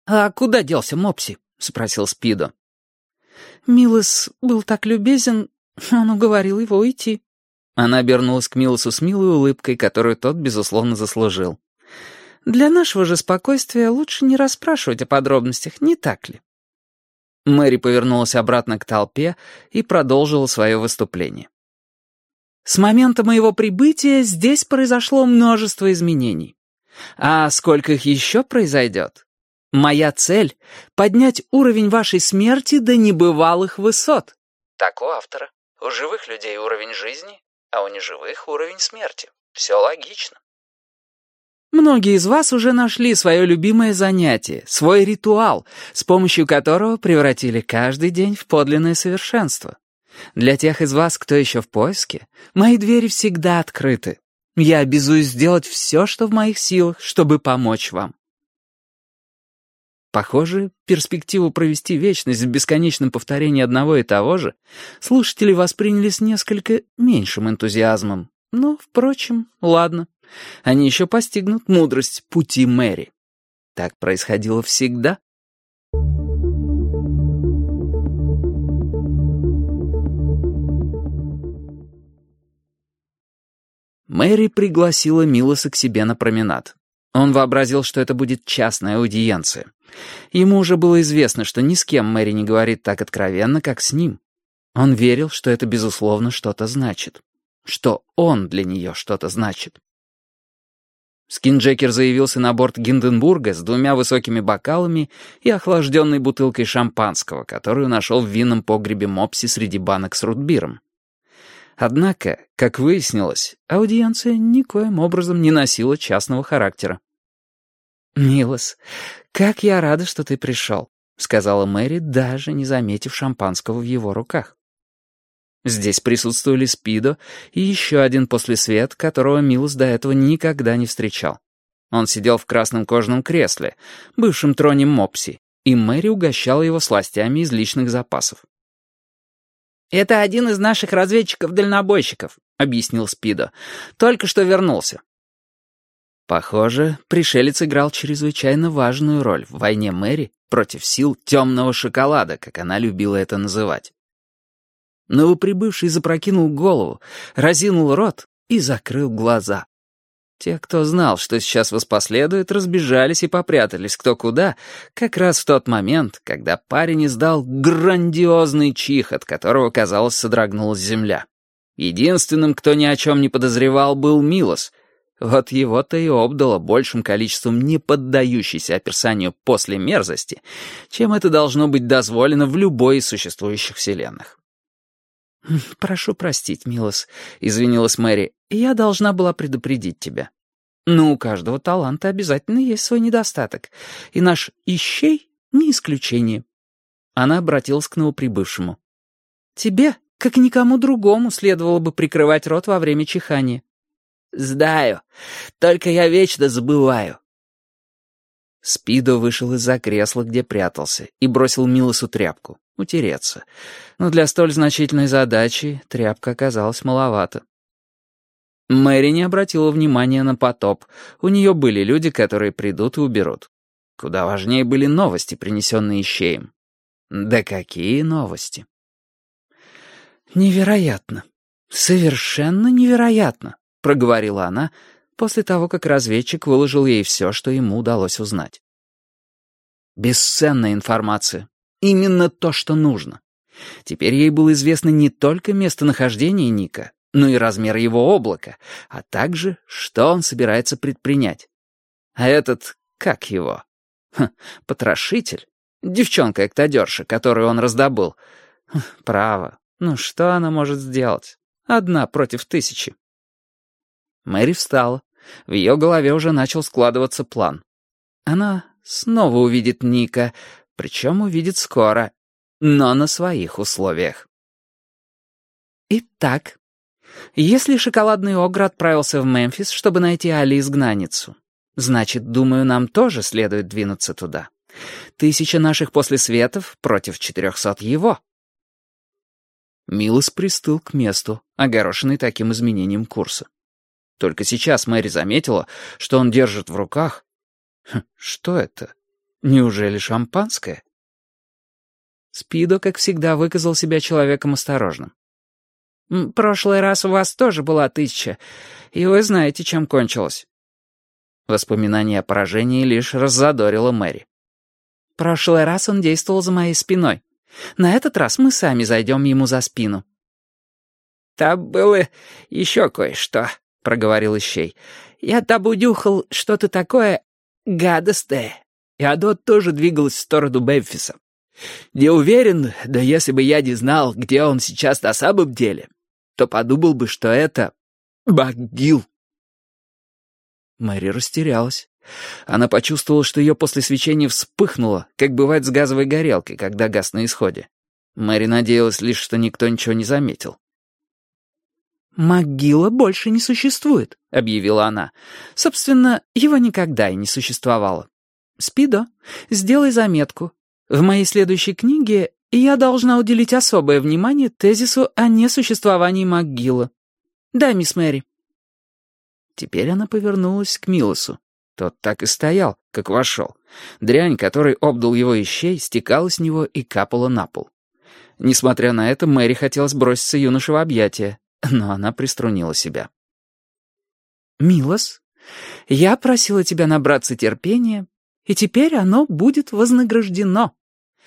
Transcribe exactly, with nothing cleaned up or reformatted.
«А куда делся Мопси?» — спросил Спидо. Милос был так любезен, он уговорил его уйти. Она обернулась к Милосу с милой улыбкой, которую тот, безусловно, заслужил. «Для нашего же спокойствия лучше не расспрашивать о подробностях, не так ли?» Мэри повернулась обратно к толпе и продолжила свое выступление. «С момента моего прибытия здесь произошло множество изменений. А сколько их еще произойдет? Моя цель — поднять уровень вашей смерти до небывалых высот». Так у автора. У живых людей уровень жизни, а у неживых уровень смерти. Все логично. Многие из вас уже нашли свое любимое занятие, свой ритуал, с помощью которого превратили каждый день в подлинное совершенство. Для тех из вас, кто еще в поиске, мои двери всегда открыты. Я обязуюсь сделать все, что в моих силах, чтобы помочь вам. Похоже, перспективу провести вечность в бесконечном повторении одного и того же слушатели восприняли с несколько меньшим энтузиазмом. Но, впрочем, ладно. Они еще постигнут мудрость пути Мэри. Так происходило всегда. Мэри пригласила Милоса к себе на променад. Он вообразил, что это будет частная аудиенция. Ему уже было известно, что ни с кем Мэри не говорит так откровенно, как с ним. Он верил, что это, безусловно, что-то значит. Что он для нее что-то значит. Скинджекер заявился на борт Гинденбурга с двумя высокими бокалами и охлажденной бутылкой шампанского, которую нашел в винном погребе Мопси среди банок с рутбиром. Однако, как выяснилось, аудиенция никоим образом не носила частного характера. «Милос, как я рада, что ты пришел», — сказала Мэри, даже не заметив шампанского в его руках. Здесь присутствовали Спидо и еще один послесвет, которого Милос до этого никогда не встречал. Он сидел в красном кожаном кресле, бывшем троне Мопси, и Мэри угощала его сластями из личных запасов. «Это один из наших разведчиков-дальнобойщиков», — объяснил Спидо. «Только что вернулся». Похоже, пришелец играл чрезвычайно важную роль в войне Мэри против сил темного шоколада, как она любила это называть. Новоприбывший запрокинул голову, разинул рот и закрыл глаза. Те, кто знал, что сейчас воспоследует, разбежались и попрятались кто куда, как раз в тот момент, когда парень издал грандиозный чих, от которого, казалось, содрогнулась земля. Единственным, кто ни о чем не подозревал, был Милос. Вот его-то и обдало большим количеством неподдающейся описанию после мерзости, чем это должно быть дозволено в любой из существующих вселенных. «Прошу простить, Милос», — извинилась Мэри, — «я должна была предупредить тебя. Но у каждого таланта обязательно есть свой недостаток, и наш ищей не исключение». Она обратилась к новоприбывшему. «Тебе, как никому другому, следовало бы прикрывать рот во время чихания». «Знаю, только я вечно забываю». Спидо вышел из-за кресла, где прятался, и бросил Милосу тряпку. Утереться. Но для столь значительной задачи тряпка оказалась маловато. Мэри не обратила внимания на потоп. У нее были люди, которые придут и уберут. Куда важнее были новости, принесенные ищеем. Да какие новости! «Невероятно! Совершенно невероятно!» — проговорила она после того, как разведчик выложил ей все, что ему удалось узнать. Бесценная информация. Именно то, что нужно. Теперь ей было известно не только местонахождение Ника, но и размер его облака, а также, что он собирается предпринять. А этот, как его? Ха, потрошитель? Девчонка-эктодерша, которую он раздобыл. Право, ну что она может сделать? Одна против тысячи. Мэри встала. В ее голове уже начал складываться план. Она снова увидит Ника, причем увидит скоро, но на своих условиях. Итак, если шоколадный Огр отправился в Мемфис, чтобы найти Али-изгнанницу, значит, думаю, нам тоже следует двинуться туда. Тысяча наших послесветов против четырехсот его. Милос пристыл к месту, огорошенный таким изменением курса. Только сейчас Мэри заметила, что он держит в руках... Хм, что это? Неужели шампанское? Спидо, как всегда, выказал себя человеком осторожным. «Прошлый раз у вас тоже была тысяча, и вы знаете, чем кончилось». Воспоминание о поражении лишь раззадорило Мэри. «Прошлый раз он действовал за моей спиной. На этот раз мы сами зайдем ему за спину». «Там было еще кое-что», — проговорил Ищей. «Я там унюхал что-то такое гадостное, и оно тоже двигалось в сторону Мемфиса. Не уверен, но если бы я не знал, где он сейчас на самом деле, то подумал бы, что это МакГилл». Мэри растерялась. Она почувствовала, что ее после свечения вспыхнуло, как бывает с газовой горелкой, когда газ на исходе. Мэри надеялась лишь, что никто ничего не заметил. «МакГилла больше не существует», — объявила она. «Собственно, его никогда и не существовало. Спидо, сделай заметку. В моей следующей книге я должна уделить особое внимание тезису о несуществовании МакГилла. Да, мисс Мэри». Теперь она повернулась к Милосу. Тот так и стоял, как вошел. Дрянь, которой обдал его Ищей, стекала с него и капала на пол. Несмотря на это, Мэри хотелось броситься юноше в объятия, но она приструнила себя. «Милос, я просила тебя набраться терпения, и теперь оно будет вознаграждено».